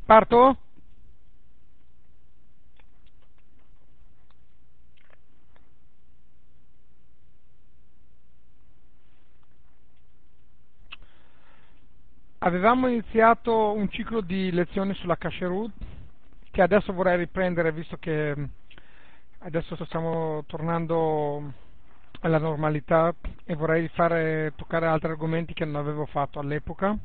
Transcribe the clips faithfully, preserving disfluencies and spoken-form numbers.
Parto? Avevamo iniziato un ciclo di lezioni sulla Kasherut che adesso vorrei riprendere visto che adesso stiamo tornando alla normalità e vorrei fare toccare altri argomenti che non avevo fatto all'epoca.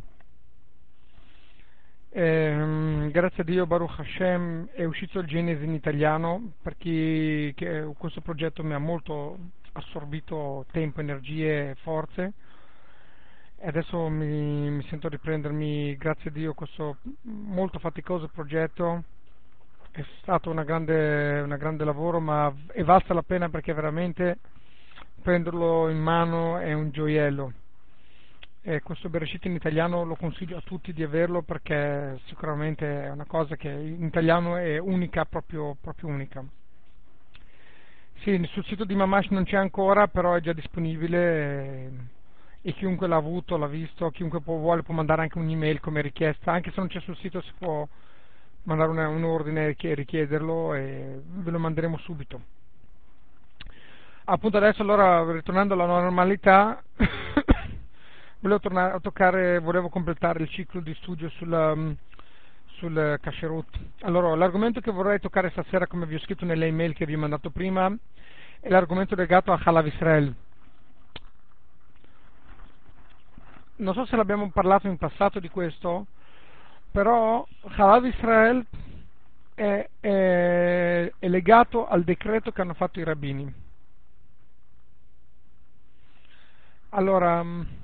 Ehm, grazie a Dio, Baruch Hashem, è uscito il Genesi in italiano perché che questo progetto mi ha molto assorbito tempo, energie e forze e adesso mi, mi sento riprendermi, grazie a Dio, questo molto faticoso progetto. È stato una grande, una grande lavoro, ma è valsa la pena perché veramente prenderlo in mano è un gioiello. E questo Bereshit in italiano lo consiglio a tutti di averlo perché sicuramente è una cosa che in italiano è unica, proprio, proprio unica. Sì, sul sito di Mamash non c'è ancora, però è già disponibile e, e chiunque l'ha avuto, l'ha visto, chiunque può, vuole può mandare anche un'email come richiesta, anche se non c'è sul sito si può mandare una, un ordine e richiederlo e ve lo manderemo subito. Appunto adesso allora ritornando alla normalità volevo tornare a toccare, volevo completare il ciclo di studio sulla, sul Kasherut. Allora, l'argomento che vorrei toccare stasera, come vi ho scritto nelle email che vi ho mandato prima, è l'argomento legato a Halav Israel. Non so se l'abbiamo parlato in passato di questo, però Halav Israel è, è, è legato al decreto che hanno fatto i rabbini. Allora,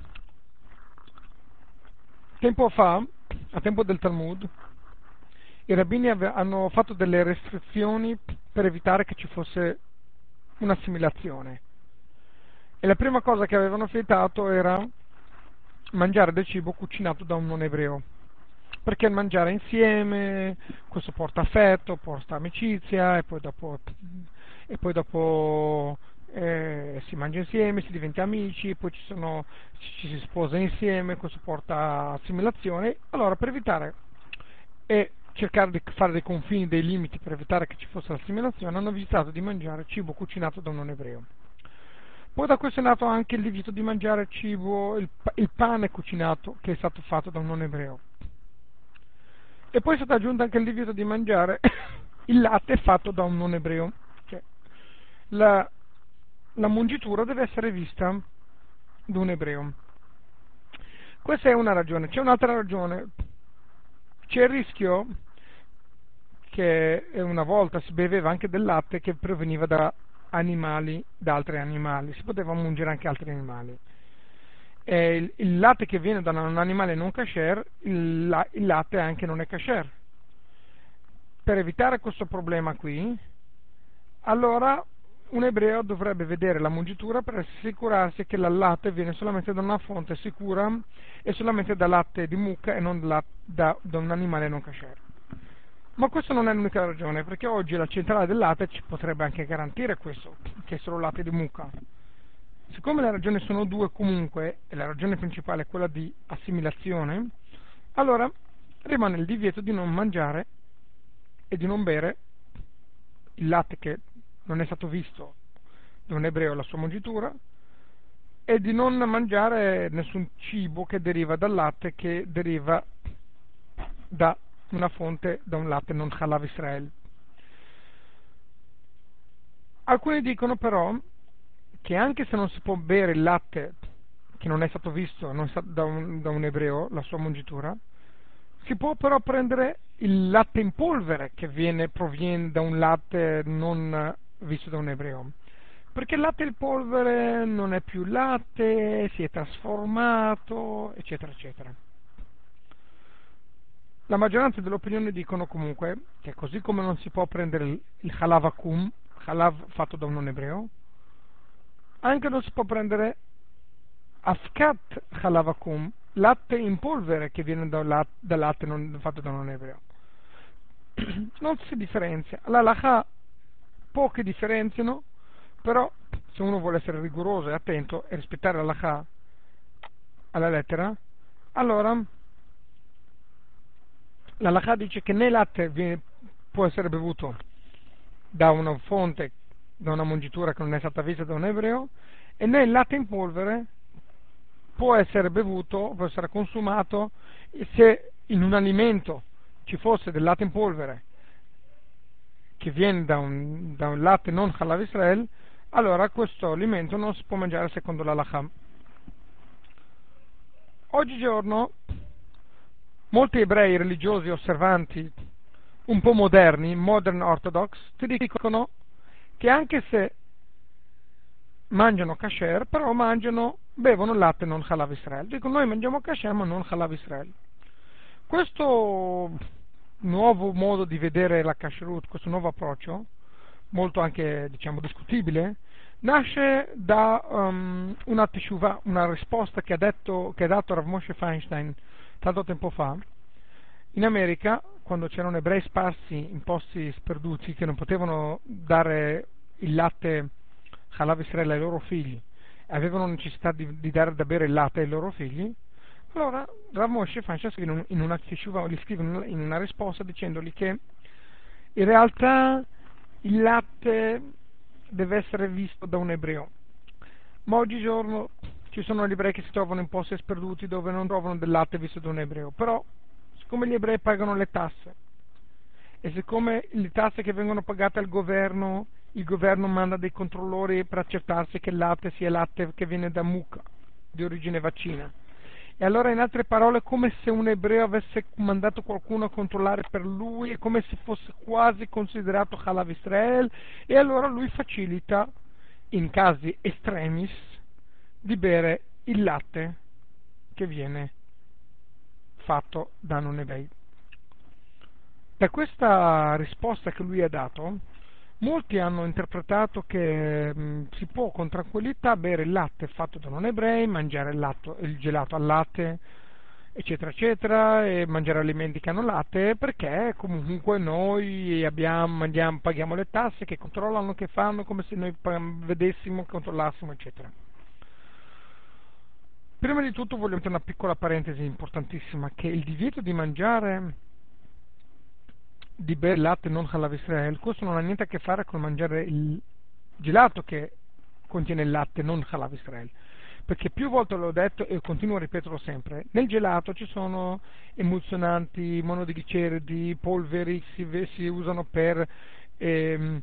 tempo fa, a tempo del Talmud, i rabbini ave- hanno fatto delle restrizioni per evitare che ci fosse un'assimilazione. E la prima cosa che avevano vietato era mangiare del cibo cucinato da un non ebreo. Perché il mangiare insieme, questo porta affetto, porta amicizia, e poi dopo, e poi dopo eh, si mangia insieme, si diventa amici, poi ci, sono, ci si sposa insieme, questo porta assimilazione. Allora, per evitare e cercare di fare dei confini, dei limiti per evitare che ci fosse l'assimilazione, hanno vietato di mangiare cibo cucinato da un non ebreo. Poi da questo è nato anche il divieto di mangiare cibo, il, il pane cucinato che è stato fatto da un non ebreo. E poi è stato aggiunto anche il divieto di mangiare il latte fatto da un non ebreo. Cioè, la, la mungitura deve essere vista da un ebreo. Questa è una ragione. C'è un'altra ragione. C'è il rischio che una volta si beveva anche del latte che proveniva da animali, da altri animali. Si poteva mungere anche altri animali. E il, il latte che viene da un animale non kasher, il, la, il latte anche non è kasher. Per evitare questo problema qui, allora un ebreo dovrebbe vedere la mungitura per assicurarsi che il latte viene solamente da una fonte sicura e solamente da latte di mucca e non da, da, da un animale non kasher. Ma questa non è l'unica ragione, perché oggi la centrale del latte ci potrebbe anche garantire questo, che è solo latte di mucca. Siccome le ragioni sono due comunque, e la ragione principale è quella di assimilazione, allora rimane il divieto di non mangiare e di non bere il latte che non è stato visto da un ebreo la sua mungitura e di non mangiare nessun cibo che deriva dal latte che deriva da una fonte, da un latte non Halav Israel. Alcuni dicono però che anche se non si può bere il latte che non è stato visto non è stato da, un, da un ebreo, la sua mungitura, si può però prendere il latte in polvere che viene, proviene da un latte non visto da un ebreo. Perché il latte in polvere non è più latte, si è trasformato, eccetera, eccetera. La maggioranza delle opinioni dicono comunque che così come non si può prendere il, il halav akum, halav fatto da un non ebreo, anche non si può prendere afkat halav akum, latte in polvere che viene da, latte, da latte non, fatto da un non ebreo. Non si differenzia. L'halakha poche differenziano, però se uno vuole essere rigoroso e attento e rispettare l'halakha alla lettera, allora la halakha dice che né latte viene, può essere bevuto da una fonte, da una mungitura che non è stata vista da un ebreo, e né il latte in polvere può essere bevuto, può essere consumato se in un alimento ci fosse del latte in polvere che viene da un, da un latte non Halav Israel, allora questo alimento non si può mangiare secondo la halakha. Oggigiorno molti ebrei religiosi osservanti un po' moderni, modern orthodox, ti dicono che anche se mangiano kasher, però mangiano, bevono latte non Halav Israel. Dicono noi mangiamo kasher ma non Halav Israel. Questo nuovo modo di vedere la kashrut, questo nuovo approccio, molto anche diciamo discutibile, nasce da um, una teshuvah, una risposta che ha, detto, che ha dato Rav Moshe Feinstein tanto tempo fa in America, quando c'erano ebrei sparsi in posti sperduti che non potevano dare il latte Halav Israel ai loro figli, avevano necessità di, di dare da bere il latte ai loro figli. Allora Rav Moshe Feinstein scrive in una teshuvah, gli scrive in una risposta dicendogli che in realtà il latte deve essere visto da un ebreo, ma oggigiorno ci sono gli ebrei che si trovano in posti sperduti dove non trovano del latte visto da un ebreo, però siccome gli ebrei pagano le tasse e siccome le tasse che vengono pagate al governo, il governo manda dei controllori per accertarsi che il latte sia latte che viene da mucca di origine vaccina, e allora in altre parole è come se un ebreo avesse mandato qualcuno a controllare per lui, è come se fosse quasi considerato Halav Israel, e allora lui facilita in casi estremis di bere il latte che viene fatto da non ebrei. Da questa risposta che lui ha dato, molti hanno interpretato che mh, si può con tranquillità bere il latte fatto da non ebrei, mangiare il, latto, il gelato al latte, eccetera, eccetera, e mangiare alimenti che hanno latte, perché comunque noi abbiamo, mandiamo, paghiamo le tasse, che controllano, che fanno, come se noi vedessimo, controllassimo, eccetera. Prima di tutto voglio mettere una piccola parentesi importantissima, che il divieto di mangiare, di bere latte non Halav Israel, questo non ha niente a che fare con mangiare il gelato che contiene il latte non Halav Israel, perché più volte l'ho detto e continuo a ripeterlo sempre, nel gelato ci sono emulsionanti, monogliceridi, polveri, si, si usano per ehm,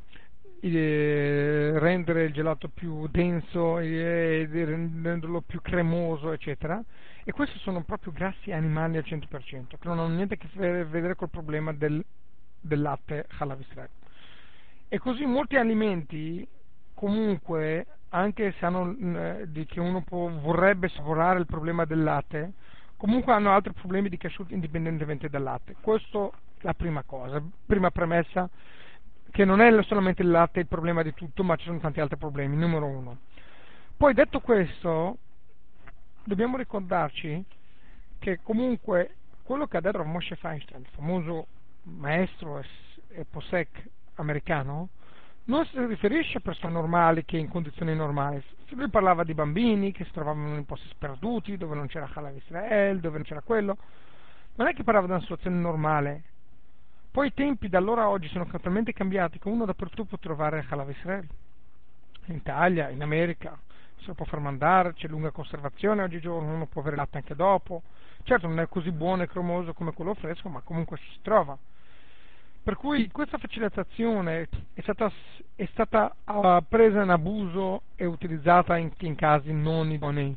eh, rendere il gelato più denso e eh, renderlo più cremoso, eccetera, e questi sono proprio grassi animali al cento per cento, che non hanno niente a che vedere col problema del, del latte Halav Israel. E così molti alimenti comunque, anche se hanno eh, di che uno può, vorrebbe savorare il problema del latte, comunque hanno altri problemi di kashrut indipendentemente dal latte. Questa è la prima cosa, prima premessa, che non è solamente il latte il problema di tutto, ma ci sono tanti altri problemi, numero uno. Poi detto questo, dobbiamo ricordarci che comunque quello che ha detto Moshe Feinstein, il famoso maestro e, e posek americano, non si riferisce a persone normali che in condizioni normali. Lui parlava di bambini che si trovavano in posti sperduti, dove non c'era Halav Israel, dove non c'era quello. Non è che parlava di una situazione normale. Poi i tempi da allora a oggi sono talmente cambiati che uno dappertutto può trovare Halav Israel. In Italia, in America, se lo può far mandare, c'è lunga conservazione oggigiorno, uno può avere latte anche dopo. Certo non è così buono e cremoso come quello fresco, ma comunque si trova. Per cui questa facilitazione è stata, è stata uh, presa in abuso e utilizzata in, in casi non idonei.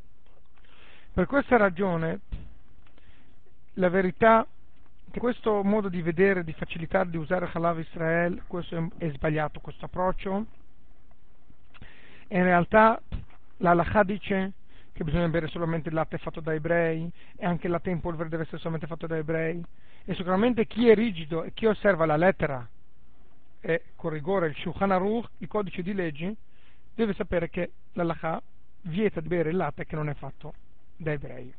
Per questa ragione la verità è che questo modo di vedere, di facilitare di usare Halav Israel, questo è, è sbagliato, questo approccio. E in realtà la halakha dice che bisogna bere solamente il latte fatto da ebrei, e anche il latte in polvere deve essere solamente fatto da ebrei, e sicuramente chi è rigido e chi osserva la lettera e con rigore il Shulchan Aruch, il codice di leggi, deve sapere che la halakha vieta di bere il latte che non è fatto da ebrei.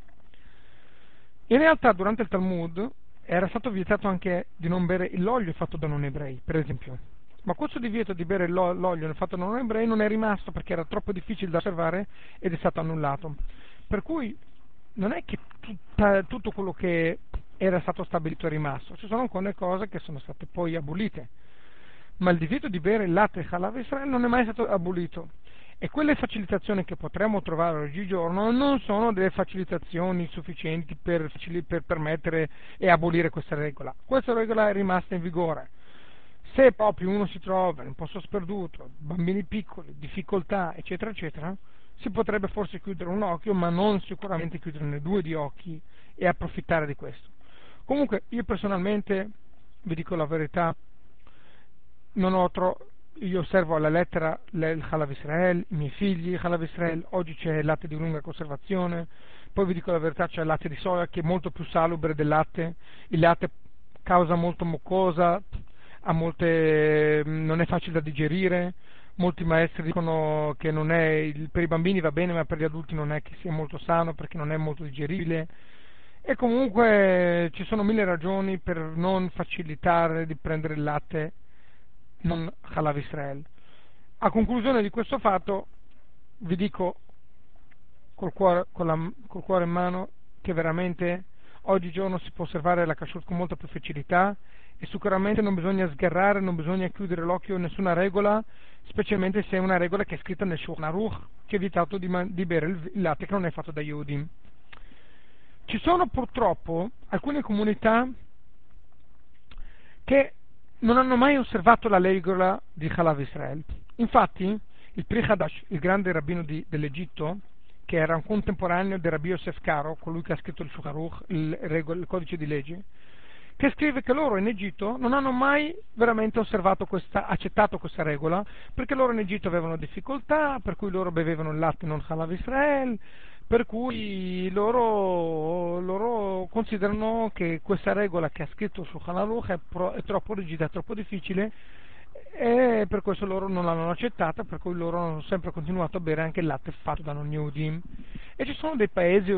In realtà durante il Talmud era stato vietato anche di non bere l'olio fatto da non ebrei, per esempio. Ma questo divieto di bere l'olio fatto da non ebrei non è rimasto perché era troppo difficile da osservare ed è stato annullato. Per cui non è che tutta, tutto quello che era stato stabilito e rimasto. Ci sono alcune cose che sono state poi abolite, ma il divieto di bere il latte Halav Israel non è mai stato abolito. E quelle facilitazioni che potremmo trovare oggigiorno non sono delle facilitazioni sufficienti per, per permettere e abolire questa regola. Questa regola è rimasta in vigore. Se proprio uno si trova in un posto sperduto, bambini piccoli, difficoltà, eccetera, eccetera, si potrebbe forse chiudere un occhio, ma non sicuramente chiuderne due di occhi e approfittare di questo. Comunque, io personalmente, vi dico la verità, non ho tro- io osservo alla lettera il Halav Israel, i miei figli, il Halav Israel, oggi c'è il latte di lunga conservazione, poi vi dico la verità, c'è il latte di soia che è molto più salubre del latte, il latte causa molto mucosa, ha molte, non è facile da digerire, molti maestri dicono che non è, il, per i bambini va bene ma per gli adulti non è che sia molto sano perché non è molto digeribile, e comunque ci sono mille ragioni per non facilitare di prendere il latte non Halav Israel. A conclusione di questo fatto vi dico col cuore, con la, col cuore in mano che veramente oggigiorno si può osservare la kashrut con molta più facilità e sicuramente non bisogna sgarrare, non bisogna chiudere l'occhio a nessuna regola, specialmente se è una regola che è scritta nel Shulchan Aruch, che è vietato di, man- di bere il, il latte che non è fatto da Yehudim. Ci sono purtroppo alcune comunità che non hanno mai osservato la regola di Halav Israel. Infatti, il Pri Hadash, il grande rabbino di, dell'Egitto, che era un contemporaneo del Rabbi Yosef Karo, colui che ha scritto il Shulchan Aruch, il, regol- il codice di leggi, che scrive che loro in Egitto non hanno mai veramente osservato questa, accettato questa regola, perché loro in Egitto avevano difficoltà, per cui loro bevevano il latte non Halav Israel, per cui loro, loro considerano che questa regola che ha scritto su Shulchan Aruch è, pro, è troppo rigida, è troppo difficile, e per questo loro non l'hanno accettata, per cui loro hanno sempre continuato a bere anche il latte fatto da non Yehudim. E ci sono dei paesi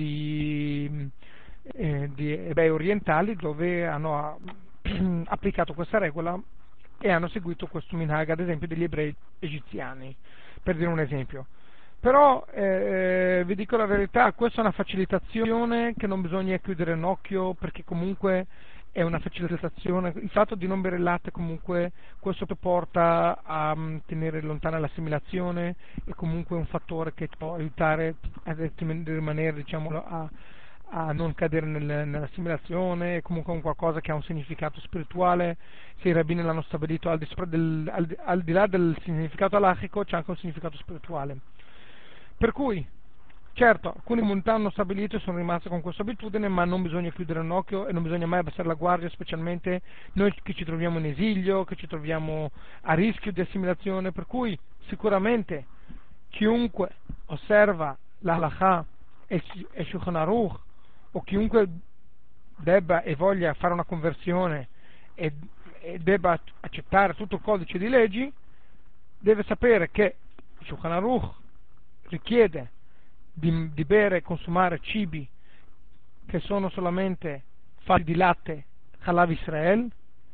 di, eh, di ebrei orientali dove hanno applicato questa regola e hanno seguito questo minhag, ad esempio degli ebrei egiziani, per dire un esempio. Però eh, vi dico la verità, questa è una facilitazione che non bisogna chiudere un occhio, perché comunque è una facilitazione. Il fatto di non bere il latte comunque questo porta a um, tenere lontana l'assimilazione, è comunque un fattore che può aiutare a rimanere, diciamo, a, a non cadere nel, nell'assimilazione, è comunque un qualcosa che ha un significato spirituale. Se i rabbini l'hanno stabilito al di, del, al, al di là del significato halachico, c'è anche un significato spirituale. Per cui, certo, alcune comunità hanno stabilito e sono rimaste con questa abitudine, ma non bisogna chiudere un occhio e non bisogna mai abbassare la guardia, specialmente noi che ci troviamo in esilio, che ci troviamo a rischio di assimilazione, per cui sicuramente chiunque osserva la halakha e il Shulchan Aruch, o chiunque debba e voglia fare una conversione e, e debba accettare tutto il codice di leggi, deve sapere che il Shulchan Aruch richiede di, di bere e consumare cibi che sono solamente fatti di latte Halav Israel,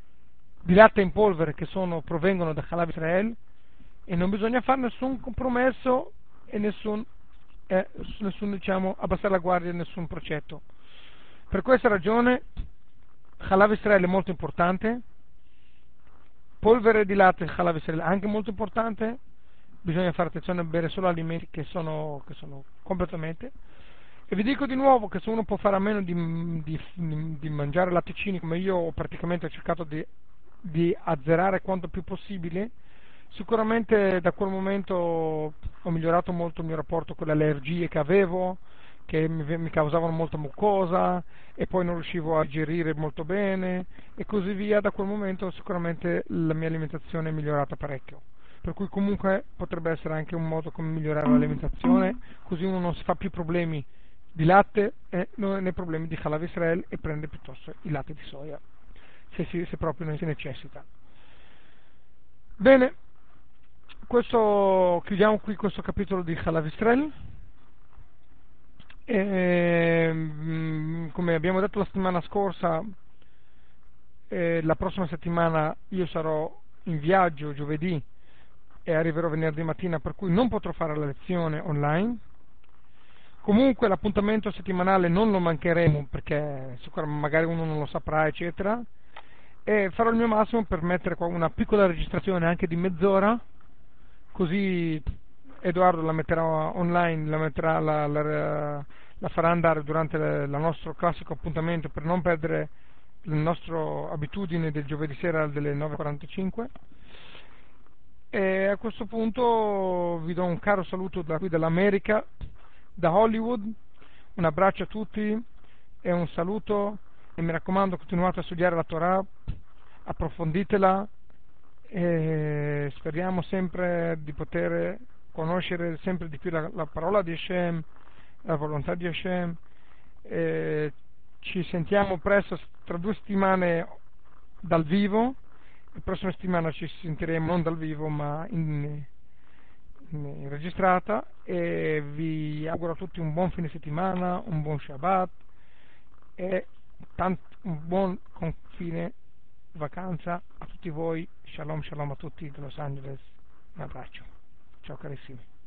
di latte in polvere che sono, provengono da Halav Israel, e non bisogna fare nessun compromesso e nessun, eh, nessun diciamo, abbassare la guardia e nessun procetto. Per questa ragione Halav Israel è molto importante, polvere di latte Halav Israel è anche molto importante. Bisogna fare attenzione a bere solo alimenti che sono, che sono completamente. E vi dico di nuovo che se uno può fare a meno di, di, di mangiare latticini, come io ho praticamente cercato di, di azzerare quanto più possibile, sicuramente da quel momento ho migliorato molto il mio rapporto con le allergie che avevo, che mi, mi causavano molta mucosa e poi non riuscivo a digerire molto bene e così via. Da quel momento sicuramente la mia alimentazione è migliorata parecchio. Per cui comunque potrebbe essere anche un modo come migliorare l'alimentazione, così uno non si fa più problemi di latte e non ne problemi di Halav Israel e prende piuttosto il latte di soia, se, si, se proprio non si necessita. Bene, questo, chiudiamo qui questo capitolo di Halav Israel. E, come abbiamo detto la settimana scorsa, eh, la prossima settimana io sarò in viaggio giovedì e arriverò venerdì mattina, per cui non potrò fare la lezione online. Comunque l'appuntamento settimanale non lo mancheremo, perché magari uno non lo saprà, eccetera, e farò il mio massimo per mettere qua una piccola registrazione anche di mezz'ora, così Edoardo la metterà online, la, metterà, la, la, la farà andare durante il nostro classico appuntamento, per non perdere la nostra abitudine del giovedì sera delle nove e quarantacinque. E a questo punto vi do un caro saluto da qui dall'America, da Hollywood, un abbraccio a tutti e un saluto, e mi raccomando, continuate a studiare la Torah, approfonditela, e speriamo sempre di poter conoscere sempre di più la, la parola di Hashem, la volontà di Hashem. E ci sentiamo presto, tra due settimane dal vivo. La prossima settimana ci sentiremo non dal vivo ma in, in registrata, e vi auguro a tutti un buon fine settimana, un buon Shabbat e tant- un buon confine vacanza a tutti voi. Shalom shalom a tutti da Los Angeles, un abbraccio, ciao carissimi.